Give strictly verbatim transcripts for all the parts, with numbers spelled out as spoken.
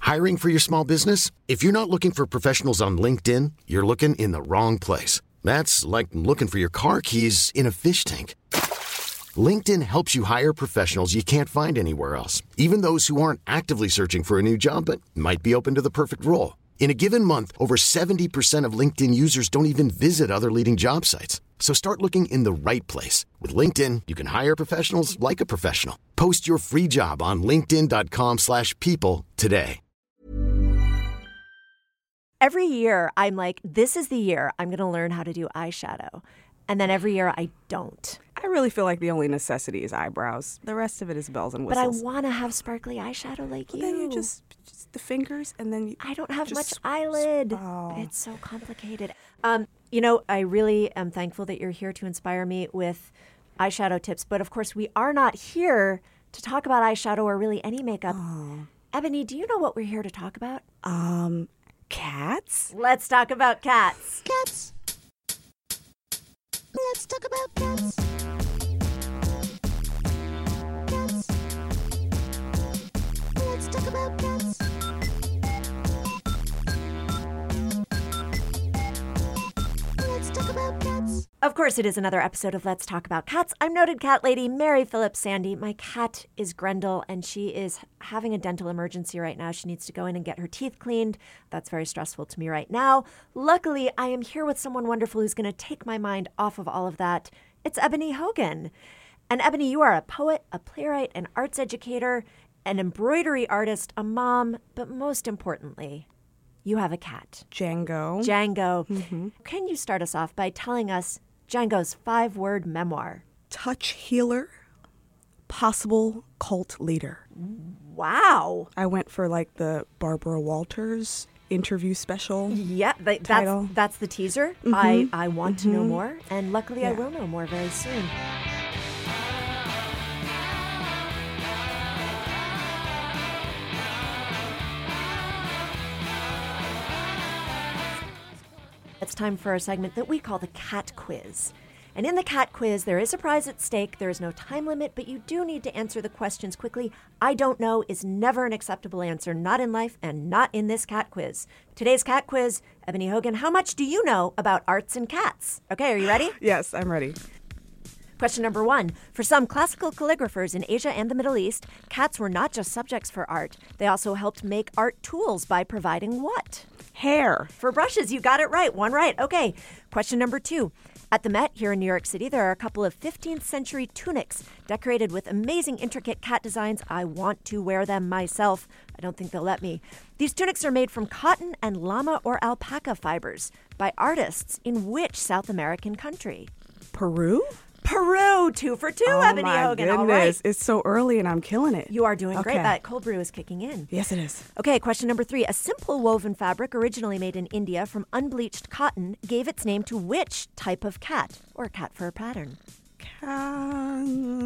Hiring for your small business? If you're not looking for professionals on LinkedIn, you're looking in the wrong place. That's like looking for your car keys in a fish tank. LinkedIn helps you hire professionals you can't find anywhere else, even those who aren't actively searching for a new job but might be open to the perfect role. In a given month, over seventy percent of LinkedIn users don't even visit other leading job sites. So start looking in the right place. With LinkedIn, you can hire professionals like a professional. Post your free job on linkedin.com slash people today. Every year, I'm like, this is the year I'm going to learn how to do eyeshadow. And then every year, I don't. I really feel like the only necessity is eyebrows. The rest of it is bells and whistles. But I want to have sparkly eyeshadow like well, you. Then you just, just the fingers and then you I don't have just, much eyelid. Oh. It's so complicated. Um, you know, I really am thankful that you're here to inspire me with eyeshadow tips. But of course, we are not here to talk about eyeshadow or really any makeup. Oh. Ebony, do you know what we're here to talk about? Um, cats? Let's talk about cats. Cats. Let's talk about cats. Cats. Let's talk about cats. Let's talk about cats. Of course, it is another episode of Let's Talk About Cats. I'm noted cat lady Mary Phillips Sandy. My cat is Grendel, and she is having a dental emergency right now. She needs to go in and get her teeth cleaned. That's very stressful to me right now. Luckily, I am here with someone wonderful who's going to take my mind off of all of that. It's Ebony Hogan. And Ebony, you are a poet, a playwright, an arts educator, an embroidery artist, a mom, but most importantly, you have a cat. Django. Django. Mm-hmm. Can you start us off by telling us Django's five-word memoir? Touch healer, possible cult leader. Wow. I went for like the Barbara Walters interview special. Yeah, but title. that's that's the teaser. Mm-hmm. I, I want mm-hmm. to know more, and luckily I Yeah. will know more very soon. It's time for a segment that we call the Cat Quiz. And in the Cat Quiz, there is a prize at stake. There is no time limit, but you do need to answer the questions quickly. I don't know is never an acceptable answer, not in life and not in this Cat Quiz. Today's Cat Quiz, Ebony Hogan, how much do you know about arts and cats? Okay, are you ready? Yes, I'm ready. Question number one. For some classical calligraphers in Asia and the Middle East, cats were not just subjects for art. They also helped make art tools by providing what? Hair. For brushes, you got it right. One right. Okay. Question number two. At the Met here in New York City, there are a couple of fifteenth century tunics decorated with amazing, intricate cat designs. I want to wear them myself. I don't think they'll let me. These tunics are made from cotton and llama or alpaca fibers by artists in which South American country? Peru? Peru. Two for two, oh Ebony my Hogan. Goodness. All right. It's so early and I'm killing it. You are doing okay. great. That cold brew is kicking in. Yes, it is. Okay, question number three. A simple woven fabric originally made in India from unbleached cotton gave its name to which type of cat or cat fur pattern? Cal-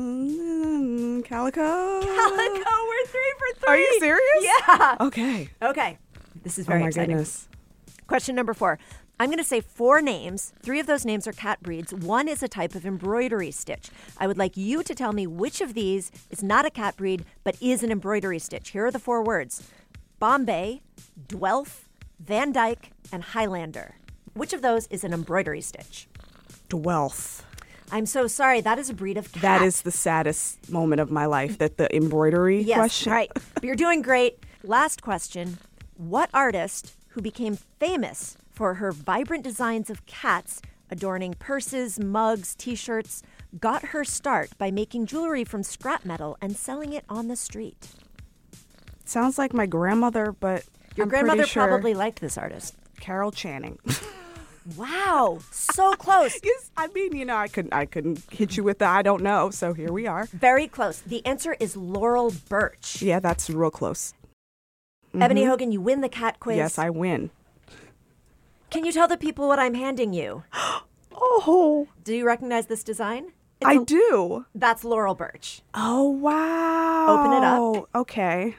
calico? Calico. We're three for three. Are you serious? Yeah. Okay. Okay. This is very oh my exciting. goodness. Question number four. I'm going to say four names. Three of those names are cat breeds. One is a type of embroidery stitch. I would like you to tell me which of these is not a cat breed, but is an embroidery stitch. Here are the four words. Bombay, Dwelf, Van Dyke, and Highlander. Which of those is an embroidery stitch? Dwelf. I'm so sorry. That is a breed of cat. That is the saddest moment of my life, that the embroidery yes, question. Right. But you're doing great. Last question. What artist who became famous for her vibrant designs of cats adorning purses, mugs, T-shirts, got her start by making jewelry from scrap metal and selling it on the street? Sounds like my grandmother, but Your I'm grandmother pretty sure probably liked this artist. Carol Channing. Wow, so close. Yes, I mean, you know, I couldn't, I couldn't hit you with the I don't know, so here we are. Very close. The answer is Laurel Birch. Yeah, that's real close. Ebony Mhm. Hogan, you win the cat quiz. Yes, I win. Can you tell the people what I'm handing you? Oh, Do you recognize this design? It's I a- do. That's Laurel Birch. Oh, wow. Open it up. Okay.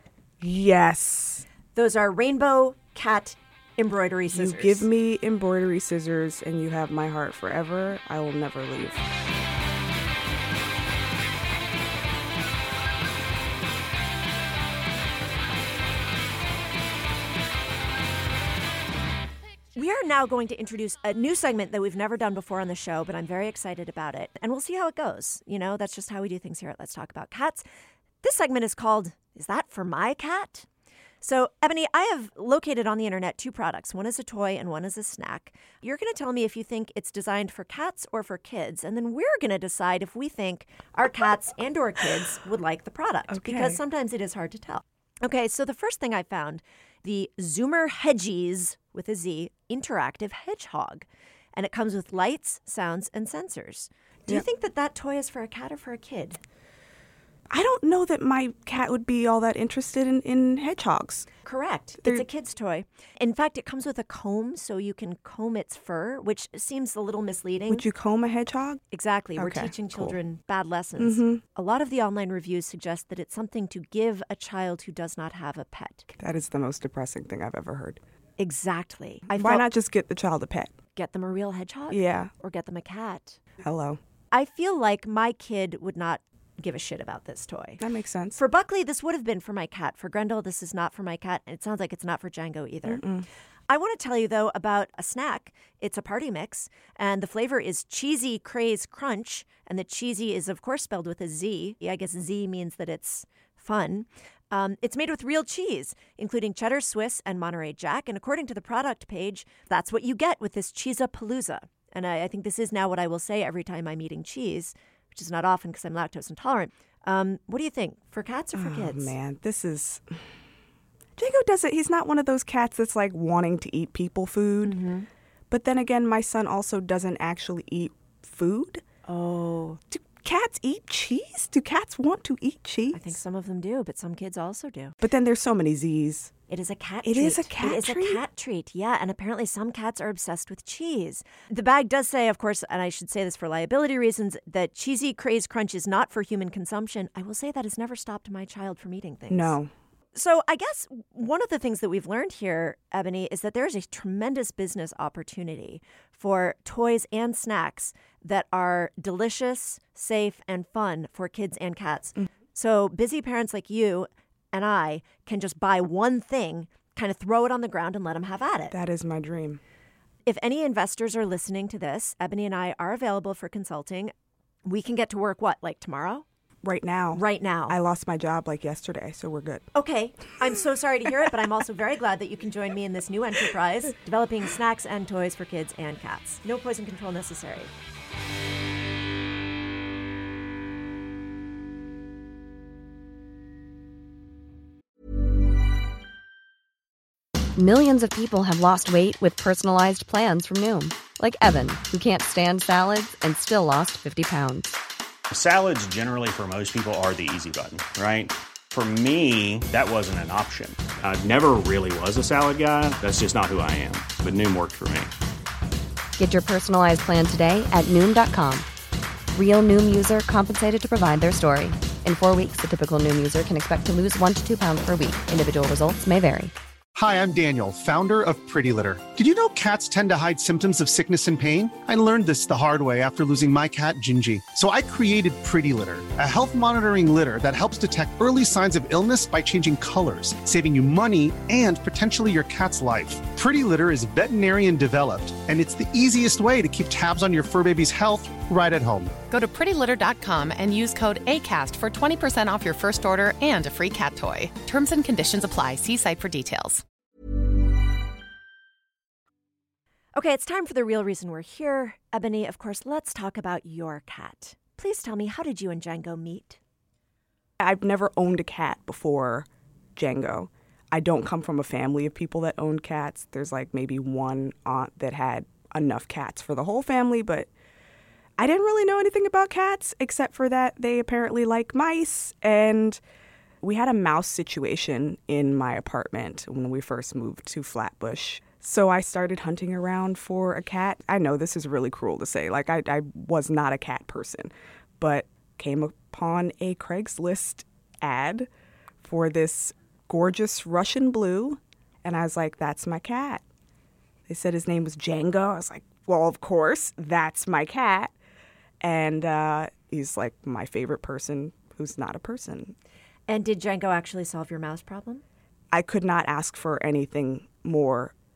Yes. Those are rainbow cat embroidery scissors. You give me embroidery scissors and you have my heart forever. I will never leave. We are now going to introduce a new segment that we've never done before on the show, but I'm very excited about it. And we'll see how it goes. You know, that's just how we do things here at Let's Talk About Cats. This segment is called, Is That For My Cat? So, Ebony, I have located on the internet two products. One is a toy and one is a snack. You're going to tell me if you think it's designed for cats or for kids. And then we're going to decide if we think our cats and or kids would like the product. Okay. Because sometimes it is hard to tell. Okay, so the first thing I found, the Zoomer Hedgies, with a Z, interactive hedgehog. And it comes with lights, sounds, and sensors. Do you Yep. think that that toy is for a cat or for a kid? I don't know that my cat would be all that interested in, in hedgehogs. Correct. They're- It's a kid's toy. In fact, it comes with a comb so you can comb its fur, which seems a little misleading. Would you comb a hedgehog? Exactly. We're Okay, teaching cool. children bad lessons. Mhm. A lot of the online reviews suggest that it's something to give a child who does not have a pet. That is the most depressing thing I've ever heard. Exactly. I Why felt- not just get the child a pet? get them a real hedgehog? Yeah. Or get them a cat? Hello. I feel like my kid would not give a shit about this toy. That makes sense. For Buckley, this would have been for my cat. For Grendel, this is not for my cat. And it sounds like it's not for Django either. Mm-mm. I want to tell you, though, about a snack. It's a party mix, and the flavor is Cheesy Craze Crunch. And the cheesy is, of course, spelled with a Z. I guess Z means that it's fun. Um, it's made with real cheese, including cheddar, Swiss, and Monterey Jack. And according to the product page, that's what you get with this Cheesapalooza. And I, I think this is now what I will say every time I'm eating cheese, which is not often because I'm lactose intolerant. Um, what do you think? For cats or for Oh, kids? man, this is... Django doesn't, he's not one of those cats that's like wanting to eat people food. Mm-hmm. But then again, my son also doesn't actually eat food. Oh, Do cats eat cheese? Do cats want to eat cheese? I think some of them do, but some kids also do. But then there's so many Z's. It is a cat It treat. is a cat It is treat? a cat treat, yeah. And apparently some cats are obsessed with cheese. The bag does say, of course, and I should say this for liability reasons, that Cheesy Craze Crunch is not for human consumption. I will say that has never stopped my child from eating things. No. So I guess one of the things that we've learned here, Ebony, is that there's a tremendous business opportunity for toys and snacks that are delicious, safe, and fun for kids and cats. Mm. So busy parents like you and I can just buy one thing, kind of throw it on the ground and let them have at it. That is my dream. If any investors are listening to this, Ebony and I are available for consulting. We can get to work, what, like tomorrow? Right now. Right now. I lost my job like yesterday, so we're good. Okay, I'm so sorry to hear it, but I'm also very glad that you can join me in this new enterprise, developing snacks and toys for kids and cats. No poison control necessary. Millions of people have lost weight with personalized plans from Noom. Like Evan, who can't stand salads and still lost fifty pounds. Salads generally for most people are the easy button, right? For me, that wasn't an option. I never really was a salad guy. That's just not who I am. But Noom worked for me. Get your personalized plan today at Noom dot com. Real Noom user compensated to provide their story. In four weeks, the typical Noom user can expect to lose one to two pounds per week. Individual results may vary. Hi, I'm Daniel, founder of Pretty Litter. Did you know cats tend to hide symptoms of sickness and pain? I learned this the hard way after losing my cat, Gingy. So I created Pretty Litter, a health monitoring litter that helps detect early signs of illness by changing colors, saving you money and potentially your cat's life. Pretty Litter is veterinarian developed, and it's the easiest way to keep tabs on your fur baby's health right at home. Go to pretty litter dot com and use code ACAST for twenty percent off your first order and a free cat toy. Terms and conditions apply. See site for details. Okay, it's time for the real reason we're here. Ebony, of course, let's talk about your cat. Please tell me, how did you and Django meet? I've never owned a cat before Django. I don't come from a family of people that own cats. There's like maybe one aunt that had enough cats for the whole family, but I didn't really know anything about cats except for that they apparently like mice. And we had a mouse situation in my apartment when we first moved to Flatbush. So I started hunting around for a cat. I know this is really cruel to say. Like, I, I was not a cat person, but came upon a Craigslist ad for this gorgeous Russian blue. And I was like, that's my cat. They said his name was Django. I was like, well, of course, that's my cat. And uh, he's like my favorite person who's not a person. And did Django actually solve your mouse problem? I could not ask for anything more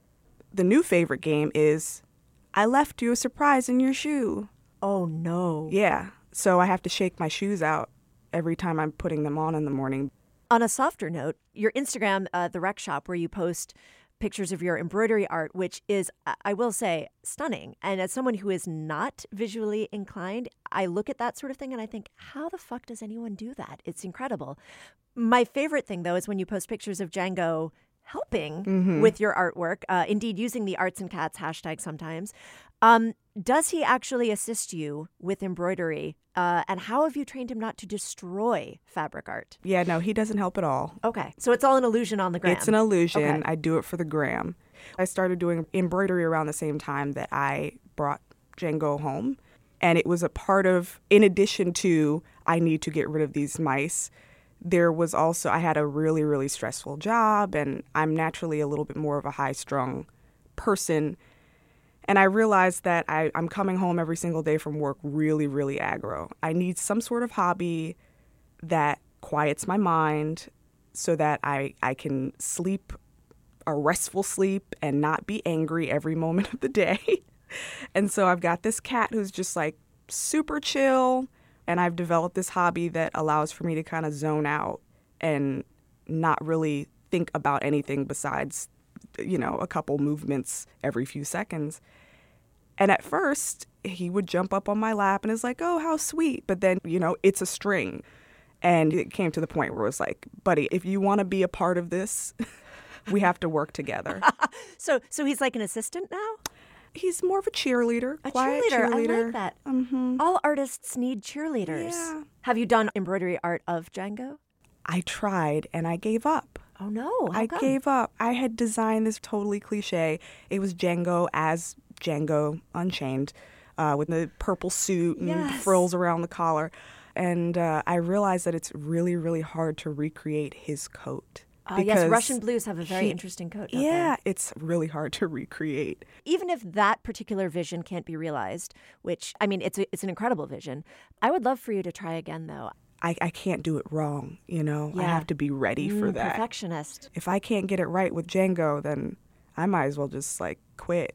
the new favorite game is, I left you a surprise in your shoe. Oh, no. Yeah. So I have to shake my shoes out every time I'm putting them on in the morning. On a softer note, your Instagram, uh, The Rec Shop, where you post pictures of your embroidery art, which is, I will say, stunning. And as someone who is not visually inclined, I look at that sort of thing and I think, how the fuck does anyone do that? It's incredible. My favorite thing, though, is when you post pictures of Django helping Mm-hmm. with your artwork, uh, indeed using the Arts and Cats hashtag sometimes. Um, does he actually assist you with embroidery? Uh, and how have you trained him not to destroy fabric art? Yeah, no, he doesn't help at all. Okay, so it's all an illusion on the gram. It's an illusion. Okay. I do it for the gram. I started doing embroidery around the same time that I brought Django home. And it was a part of, in addition to, I need to get rid of these mice, there was also, I had a really, really stressful job, and I'm naturally a little bit more of a high-strung person. And I realized that I, I'm coming home every single day from work really, really aggro. I need some sort of hobby that quiets my mind so that I, I can sleep a restful sleep and not be angry every moment of the day. And so I've got this cat who's just like super chill, and I've developed this hobby that allows for me to kind of zone out and not really think about anything besides, you know, a couple movements every few seconds. And at first, he would jump up on my lap and is like, oh, how sweet. But then, you know, it's a string. And it came to the point where it was like, buddy, if you want to be a part of this, we have to work together. So so he's like an assistant now? He's more of a cheerleader. A quiet cheerleader. cheerleader. I like that. Mm-hmm. All artists need cheerleaders. Yeah. Have you done embroidery art of Django? I tried and I gave up. Oh, no. How I come? gave up. I had designed this totally cliche. It was Django as Django Unchained, uh, with the purple suit and the Yes. frills around the collar. And uh, I realized that it's really, really hard to recreate his coat. Uh, yes, because Russian blues have a very he- interesting coat. don't Yeah, they? it's really hard to recreate. Even if that particular vision can't be realized, which, I mean, it's a, it's an incredible vision, I would love for you to try again, though. I, I can't do it wrong, you know? I Yeah. have to be ready for Mm, that. Perfectionist. If I can't get it right with Django, then I might as well just, like, quit.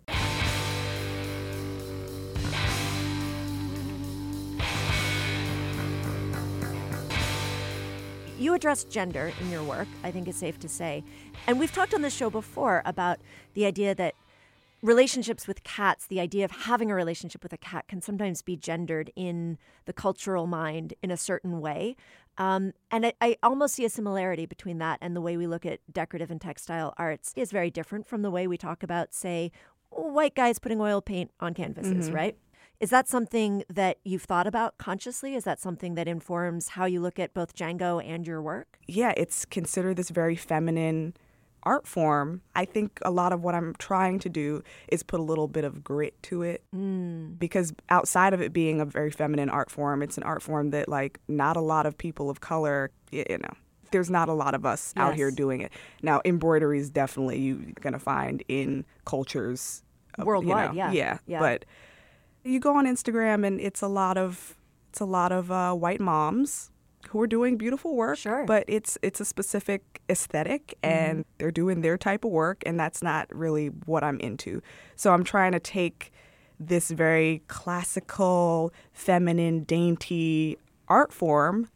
You address gender in your work, I think it's safe to say. And we've talked on this show before about the idea that relationships with cats, the idea of having a relationship with a cat can sometimes be gendered in the cultural mind in a certain way. Um, and I, I almost see a similarity between that and the way we look at decorative and textile arts is very different from the way we talk about, say, white guys putting oil paint on canvases, Mm-hmm. right? Is that something that you've thought about consciously? Is that something that informs how you look at both Django and your work? Yeah, it's considered this very feminine art form. I think a lot of what I'm trying to do is put a little bit of grit to it. Mm. Because outside of it being a very feminine art form, it's an art form that, like, not a lot of people of color, y- you know, there's not a lot of us out Yes. here doing it. Now, embroidery is definitely you're going to find in cultures. uh, you Worldwide, know, yeah. Yeah, Yeah. but you go on Instagram and it's a lot of it's a lot of uh, white moms who are doing beautiful work. Sure. But it's it's a specific aesthetic and they're doing their type of work, and that's not really what I'm into. So I'm trying to take this very classical, feminine, dainty art form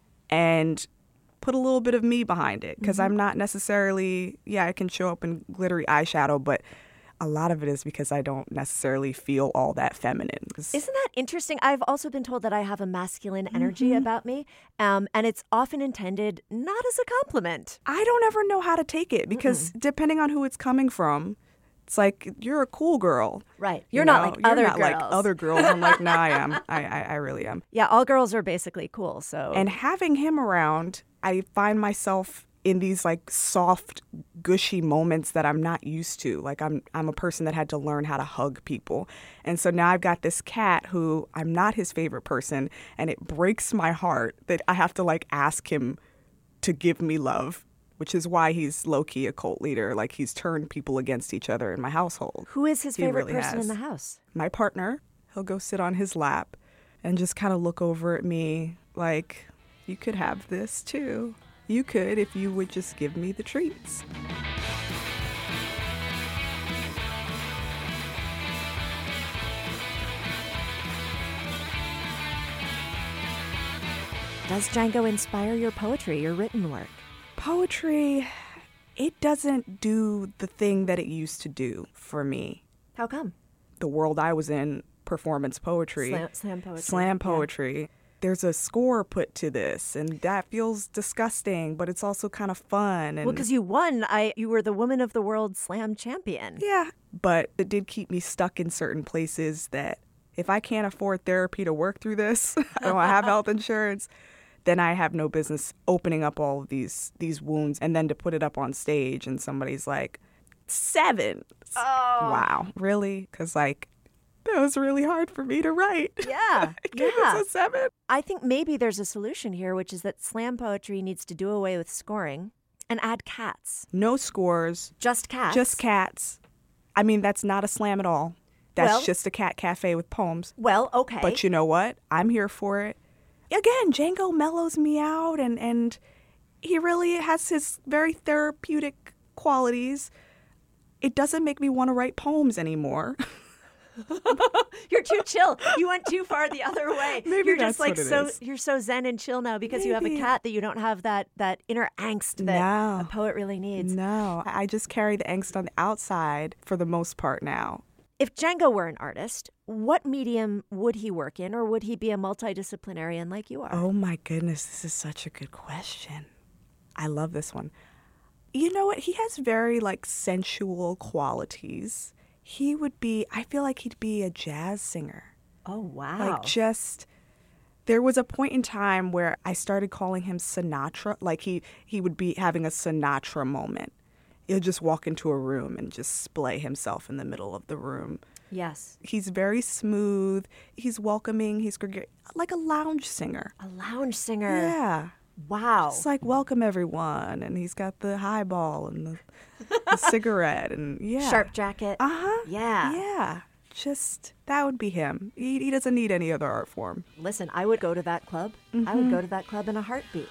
and put a little bit of me behind it, because I'm not necessarily, yeah, I can show up in glittery eyeshadow, but a lot of it is because I don't necessarily feel all that feminine. 'Cause- Isn't that interesting? I've also been told that I have a masculine energy Mm-hmm. about me, um, and it's often intended not as a compliment. I don't ever know how to take it, because depending on who it's coming from, it's like, you're a cool girl. Right. You You're not know? like You're other not like girls. other girls. I'm like, no, I am. I, I, I really am. Yeah, all girls are basically cool, so. And having him around, I find myself in these like soft, gushy moments that I'm not used to. Like I'm I'm a person that had to learn how to hug people. And so now I've got this cat who I'm not his favorite person, and it breaks my heart that I have to like ask him to give me love, which is why he's low-key a cult leader. Like he's turned people against each other in my household. Who is his He favorite really person has. in the house? My partner, he'll go sit on his lap and just kind of look over at me like, you could have this too. You could if you would just give me the treats. Does Django inspire your poetry, your written work? Poetry, it doesn't do the thing that it used to do for me. How come? The world I was in, performance poetry. Slam, slam poetry. Slam Yeah. poetry. There's a score put to this, and that feels disgusting, but it's also kind of fun. And Well, because you won. I you were the Woman of the World Slam champion. yeah, but it did keep me stuck in certain places that if I can't afford therapy to work through this, I don't have health insurance, then I have no business opening up all of these these wounds, and then to put it up on stage and somebody's like, seven. Oh. Wow, really? Because like, that was really hard for me to write. Yeah, I gave yeah. us a seven. I think maybe there's a solution here, which is that slam poetry needs to do away with scoring and add cats. No scores, Just cats. just cats. I mean, that's not a slam at all. That's Well- just a cat cafe with poems. Well, okay. But you know what? I'm here for it. Again, Django mellows me out, and, and he really has his very therapeutic qualities. It doesn't make me want to write poems anymore. You're too chill. You went too far the other way. Maybe you're that's just like what it so is. you're so zen and chill now because you have a Maybe. cat that you don't have that that inner angst that No. a poet really needs. No, I I just carry the angst on the outside for the most part now. If Django were an artist, what medium would he work in, or would he be a multidisciplinarian like you are? Oh my goodness, this is such a good question. I love this one. You know what? He has very like sensual qualities. He would be, I feel like he'd be a jazz singer. Oh, wow. Like just, there was a point in time where I started calling him Sinatra. Like he, he would be having a Sinatra moment. He'll just walk into a room and just splay himself in the middle of the room. Yes. He's very smooth. He's welcoming. He's gregar- like a lounge singer. A lounge singer. Yeah. Wow. It's like, welcome everyone. And he's got the highball and the, the cigarette and yeah. Sharp jacket. Uh-huh. Yeah. Yeah. Just, that would be him. He, he doesn't need any other art form. Listen, I would go to that club. I would go to that club in a heartbeat.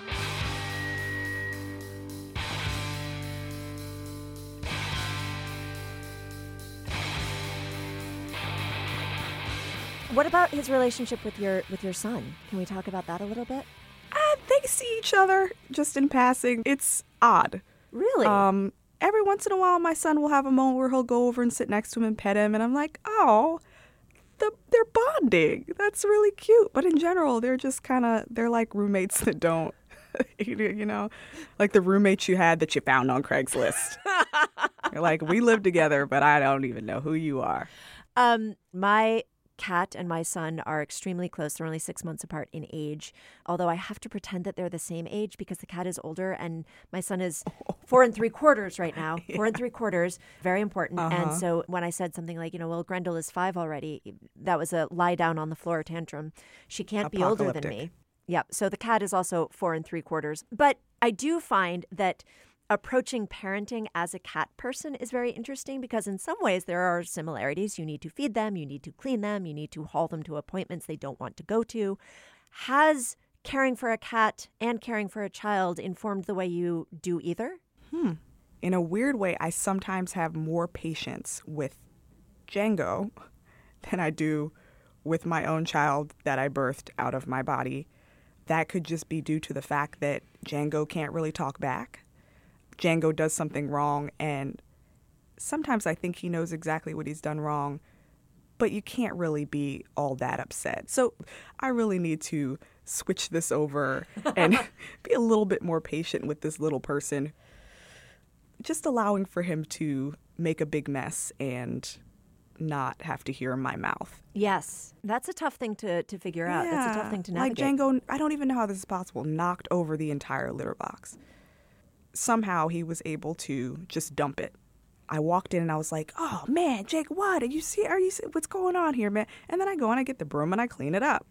What about his relationship with your with your son? Can we talk about that a little bit? Uh, they see each other just in passing. It's odd. Really? Um, every once in a while, my son will have a moment where he'll go over and sit next to him and pet him, and I'm like, oh, the, they're bonding. That's really cute. But in general, they're just kind of, they're like roommates that don't, you know, like the roommates you had that you found on Craigslist. You're like, we live together, but I don't even know who you are. Um, my cat and my son are extremely close. They're only six months apart in age, although I have to pretend that they're the same age because the cat is older and my son is four and three quarters right now. Four and three quarters, very important. Uh-huh. And so when I said something like, you know, well, Grendel is five already, that was a lie down on the floor tantrum. She can't be older than me. Yep. So the cat is also four and three quarters. But I do find that approaching parenting as a cat person is very interesting because in some ways there are similarities. You need to feed them, you need to clean them, you need to haul them to appointments they don't want to go to. Has caring for a cat and caring for a child informed the way you do either? Hmm. In a weird way, I sometimes have more patience with Django than I do with my own child that I birthed out of my body. That could just be due to the fact that Django can't really talk back. Django does something wrong, and sometimes I think he knows exactly what he's done wrong, but you can't really be all that upset. So I really need to switch this over and be a little bit more patient with this little person, just allowing for him to make a big mess and not have to hear my mouth. Yes. That's a tough thing to, to figure out. That's a tough thing to navigate. Like Django, I don't even know how this is possible, knocked over the entire litter box. Somehow he was able to just dump it. I walked in and I was like, oh man, Jake, what? Are you see, are you see, what's going on here, man? And then I go and I get the broom and I clean it up.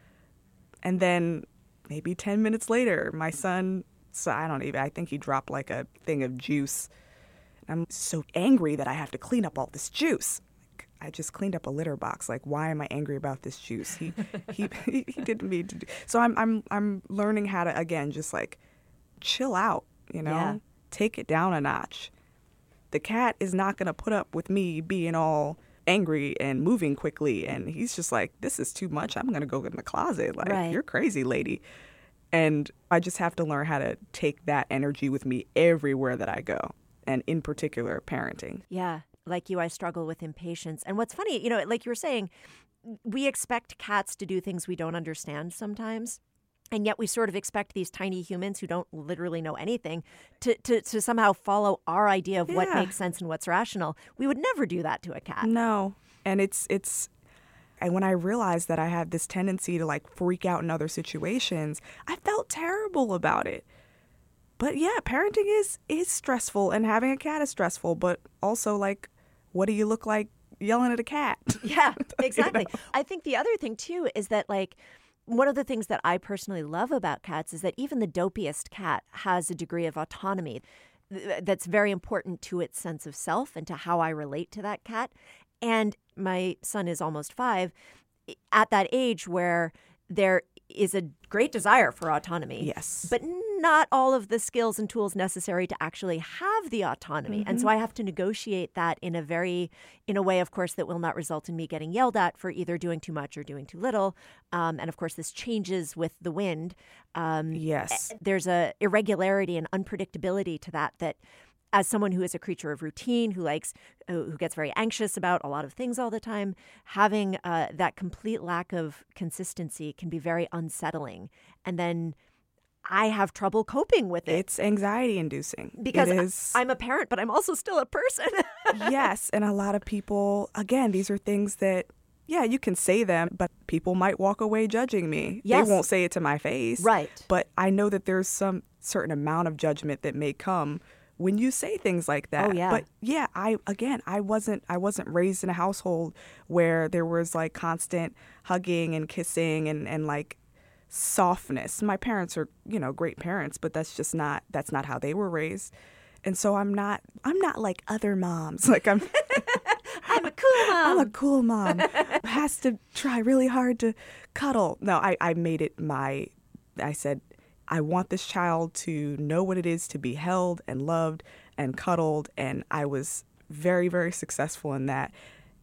And then maybe ten minutes later, my son, so I don't even, I think he dropped like a thing of juice. I'm so angry that I have to clean up all this juice. Like, I just cleaned up a litter box. Like, why am I angry about this juice? He he he, he didn't mean to do. So I'm I'm I'm learning how to, again, just like chill out, you know? Yeah. Take it down a notch. The cat is not going to put up with me being all angry and moving quickly. And he's just like, this is too much. I'm going to go in the closet. Like, Right. you're crazy, lady. And I just have to learn how to take that energy with me everywhere that I go, and in particular, parenting. Yeah. Like you, I struggle with impatience. And what's funny, you know, like you were saying, we expect cats to do things we don't understand sometimes. And yet we sort of expect these tiny humans who don't literally know anything to, to, to somehow follow our idea of what Yeah. makes sense and what's rational. We would never do that to a cat. No. And it's, it's, and when I realized that I had this tendency to like freak out in other situations, I felt terrible about it. But yeah, parenting is, is stressful, and having a cat is stressful, but also like, what do you look like yelling at a cat? Yeah, exactly. You know? I think the other thing, too, is that, like, one of the things that I personally love about cats is that even the dopiest cat has a degree of autonomy that's very important to its sense of self and to how I relate to that cat. And my son is almost five, at that age where there is a great desire for autonomy. Yes. But not all of the skills and tools necessary to actually have the autonomy. Mm-hmm. And so I have to negotiate that in a very, in a way, of course, that will not result in me getting yelled at for either doing too much or doing too little. Um, and of course, this changes with the wind. Um, Yes. There's a irregularity and unpredictability to that that as someone who is a creature of routine, who likes, uh, who gets very anxious about a lot of things all the time, having uh, that complete lack of consistency can be very unsettling. And then I have trouble coping with it. It's anxiety inducing. Because it is, I'm a parent, but I'm also still a person. Yes. And a lot of people, again, these are things that, yeah, you can say them, but people might walk away judging me. Yes. They won't say it to my face. Right. But I know that there's some certain amount of judgment that may come when you say things like that. Oh, yeah. But yeah, I again, I wasn't I wasn't raised in a household where there was like constant hugging and kissing and, and like softness. My parents are, you know, great parents, but that's just not that's not how they were raised. And so I'm not I'm not like other moms. Like I'm I'm a cool mom. I'm a cool mom who has to try really hard to cuddle. No, I, I made it my I said I want this child to know what it is to be held and loved and cuddled. And I was very, very successful in that.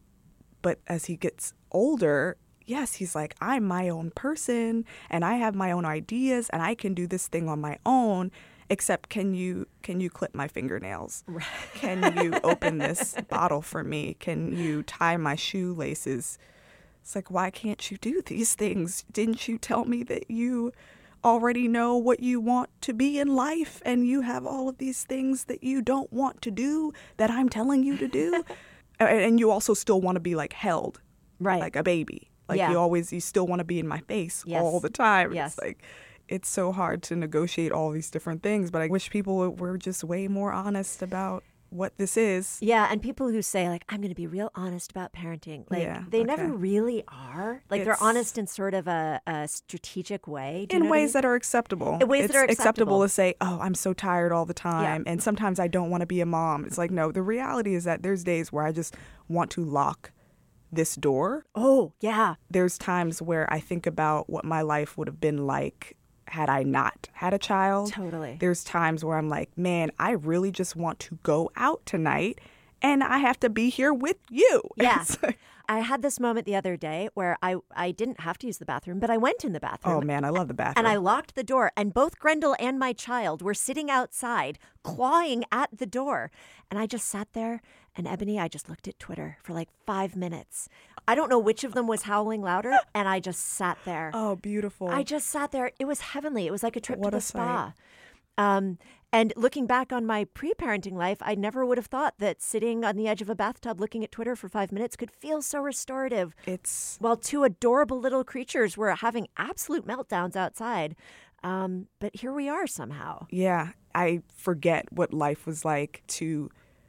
But as he gets older, yes, he's like, I'm my own person and I have my own ideas and I can do this thing on my own. Except can you can you clip my fingernails? Right. Can you open this bottle for me? Can you tie my shoelaces? It's like, why can't you do these things? Didn't you tell me that you already know what you want to be in life and you have all of these things that you don't want to do that I'm telling you to do? And you also still want to be like held, Right. like a baby. Like Yeah. you always, you still want to be in my face Yes. all the time. Yes. It's like, it's so hard to negotiate all these different things, but I wish people were just way more honest about what this is. Yeah, and people who say, like, I'm going to be real honest about parenting, like, Yeah, they never okay. really are. Like, they're It's- honest in sort of a, a strategic way. Do you In know what I ways mean? that are acceptable. In ways it's that are acceptable acceptable. to say, oh, I'm so tired all the time. And sometimes I don't want to be a mom. It's like, no, the reality is that there's days where I just want to lock this door. Oh, yeah. There's times where I think about what my life would have been like had I not had a child. Totally. There's times where I'm like, man, I really just want to go out tonight and I have to be here with you. Yeah. It's like, I had this moment the other day where I, I didn't have to use the bathroom, but I went in the bathroom. oh, man, I love the bathroom. And I locked the door, and both Grendel and my child were sitting outside, clawing at the door. And I just sat there, and Ebony, I just looked at Twitter for like five minutes. I don't know which of them was howling louder, and I just sat there. Oh, beautiful. I just sat there. It was heavenly. It was like a trip What to a the spa. Um, and looking back on my pre-parenting life, I never would have thought that sitting on the edge of a bathtub looking at Twitter for five minutes could feel so restorative. It's While two adorable little creatures were having absolute meltdowns outside. Um, but here we are somehow. Yeah, I forget what life was like to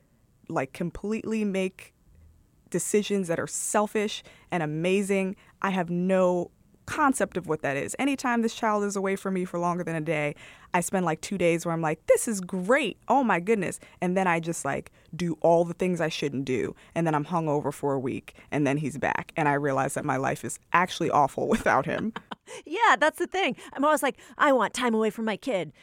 like completely make decisions that are selfish and amazing. I have no concept of what that is. Anytime this child is away from me for longer than a day, I spend like two days where I'm like, this is great. Oh my goodness. And then I just like do all the things I shouldn't do. And then I'm hungover for a week and then he's back. And I realize that my life is actually awful without him. Yeah, that's the thing. I'm always like, I want time away from my kid.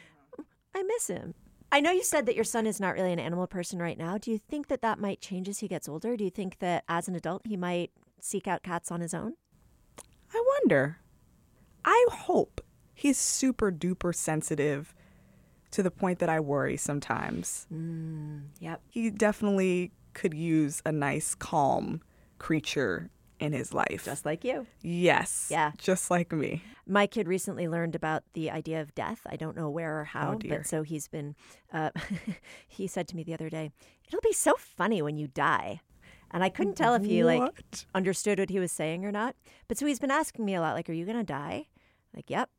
I miss him. I know you said that your son is not really an animal person right now. Do you think that that might change as he gets older? Do you think that as an adult he might seek out cats on his own? I wonder. I hope he's super duper sensitive to the point that I worry sometimes. Mm, yep. He definitely could use a nice, calm creature in his life. Just like you. Yes. Yeah. Just like me. My kid recently learned about the idea of death. I don't know where or how, Oh, dear. but so he's been, uh, he said to me the other day, it'll be so funny when you die. And I couldn't tell if he like What? understood what he was saying or not. But so he's been asking me a lot, like, are you going to die? Like, yep.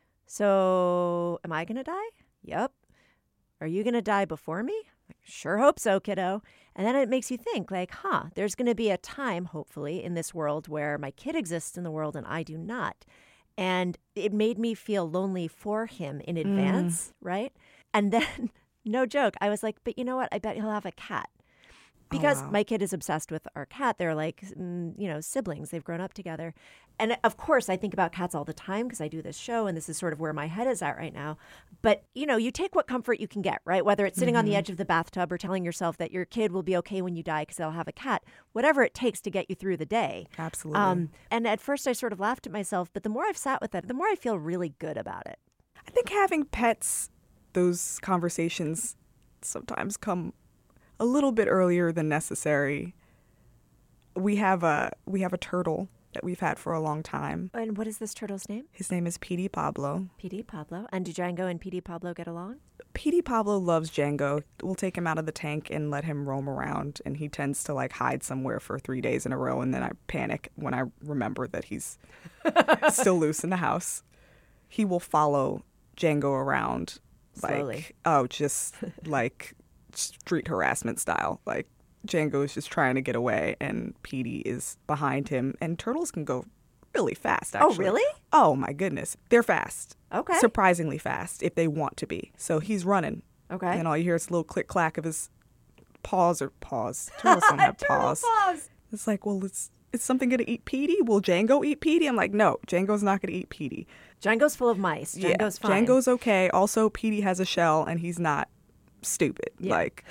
So am I going to die? Yep. Are you going to die before me? Like, sure hope so, kiddo. And then it makes you think, like, huh, there's going to be a time, hopefully, in this world where my kid exists in the world and I do not. And it made me feel lonely for him in advance, mm. right? And then, no joke, I was like, but you know what? I bet he'll have a cat. Because oh, wow. my kid is obsessed with our cat. They're like, mm, you know, siblings. They've grown up together. And of course, I think about cats all the time because I do this show and this is sort of where my head is at right now. But, you know, you take what comfort you can get, right? Whether it's sitting mm-hmm. on the edge of the bathtub or telling yourself that your kid will be okay when you die because they'll have a cat, whatever it takes to get you through the day. Absolutely. Um, and at first I sort of laughed at myself, but the more I've sat with it, the more I feel really good about it. I think having pets, those conversations sometimes come a little bit earlier than necessary. We have a we have a turtle that we've had for a long time. And what is this turtle's name? His name is P D Pablo. P D Pablo. And do Django and P D Pablo get along? P D Pablo loves Django. We'll take him out of the tank and let him roam around, and he tends to like hide somewhere for three days in a row, and then I panic when I remember that he's still loose in the house. He will follow Django around like Slowly. oh, just like street harassment style. Like Django is just trying to get away and Petey is behind him, and turtles can go really fast, actually. Oh, really? Oh, my goodness. They're fast. Okay. Surprisingly fast if they want to be. So he's running. Okay. And all you hear is a little click clack of his paws or paws. Turtles don't have paws. paws. It's like, well, it's is something going to eat Petey? Will Django eat Petey? I'm like, no, Django's not going to eat Petey. Django's full of mice. Django's yeah, fine. Django's okay. Also, Petey has a shell and he's not stupid. Yeah. Like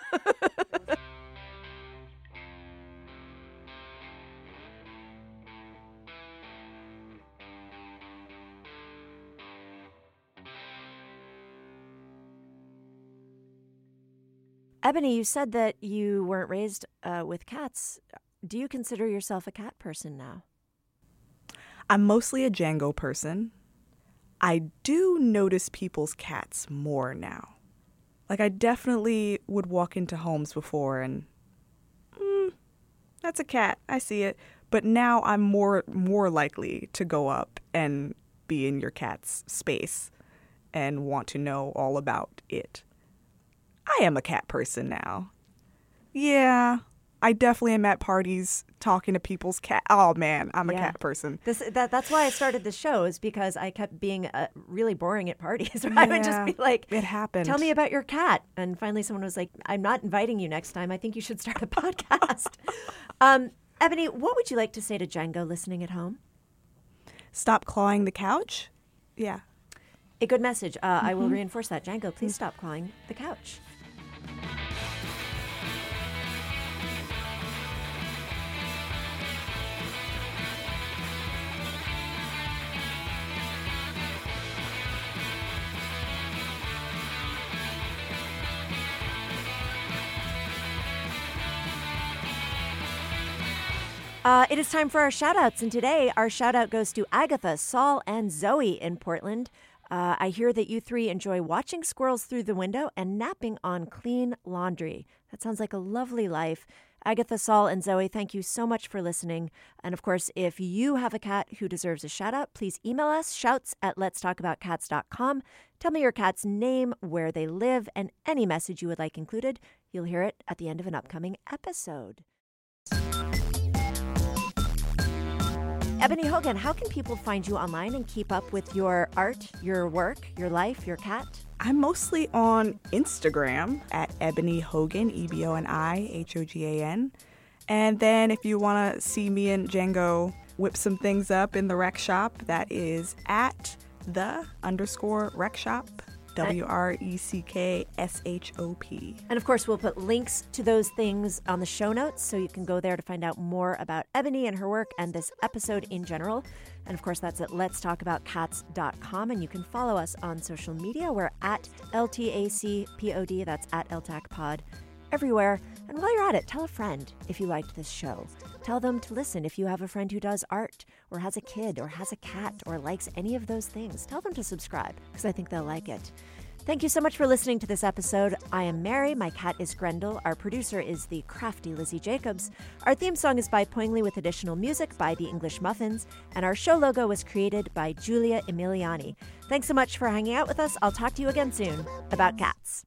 Ebony, you said that you weren't raised uh, with cats. Do you consider yourself a cat person now? I'm mostly a Django person. I do notice people's cats more now. Like, I definitely would walk into homes before and, mm, that's a cat. I see it. But now I'm more more likely to go up and be in your cat's space and want to know all about it. I am a cat person now. Yeah, I definitely am at parties talking to people's cat. Oh, man, I'm a Yeah. cat person. This that that's why I started the show, is because I kept being uh, really boring at parties. I would just Yeah, be like, it happened. Tell me about your cat. And finally someone was like, I'm not inviting you next time. I think you should start a podcast. um, Ebony, what would you like to say to Django listening at home? Stop clawing the couch? Yeah. A good message. Uh, mm-hmm. I will reinforce that. Django, please stop clawing the couch. Uh, it is time for our shout-outs, and today our shout-out goes to Agatha, Saul, and Zoe in Portland. Uh, I hear that you three enjoy watching squirrels through the window and napping on clean laundry. That sounds like a lovely life. Agatha, Saul, and Zoe, thank you so much for listening. And of course, if you have a cat who deserves a shout-out, please email us, shouts at lets talk about cats dot com. Tell me your cat's name, where they live, and any message you would like included. You'll hear it at the end of an upcoming episode. Ebony Hogan, how can people find you online and keep up with your art, your work, your life, your cat? I'm mostly on Instagram at Ebony Hogan, E B O N I H O G A N. And then if you want to see me and Django whip some things up in the rec shop, that is at the underscore rec shop. W R E C K S H O P. And of course, we'll put links to those things on the show notes, so you can go there to find out more about Ebony and her work and this episode in general. And of course, that's at lets talk about cats dot com. And you can follow us on social media. We're at L T A C P O D. That's at L T A C Pod everywhere. And while you're at it, tell a friend if you liked this show. Tell them to listen if you have a friend who does art or has a kid or has a cat or likes any of those things. Tell them to subscribe because I think they'll like it. Thank you so much for listening to this episode. I am Mary. My cat is Grendel. Our producer is the crafty Lizzie Jacobs. Our theme song is by Poingley with additional music by The English Muffins. And our show logo was created by Julia Emiliani. Thanks so much for hanging out with us. I'll talk to you again soon about cats.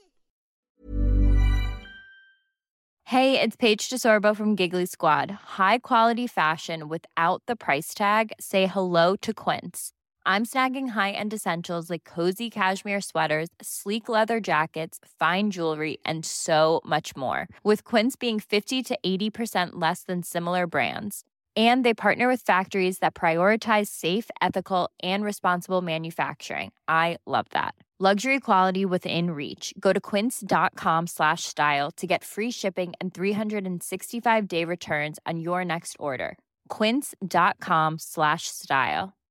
Hey, it's Paige DeSorbo from Giggly Squad. High quality fashion without the price tag. Say hello to Quince. I'm snagging high-end essentials like cozy cashmere sweaters, sleek leather jackets, fine jewelry, and so much more. With Quince being fifty to eighty percent less than similar brands. And they partner with factories that prioritize safe, ethical, and responsible manufacturing. I love that. Luxury quality within reach. Go to quince.com slash style to get free shipping and three sixty-five day returns on your next order. Quince.com slash style.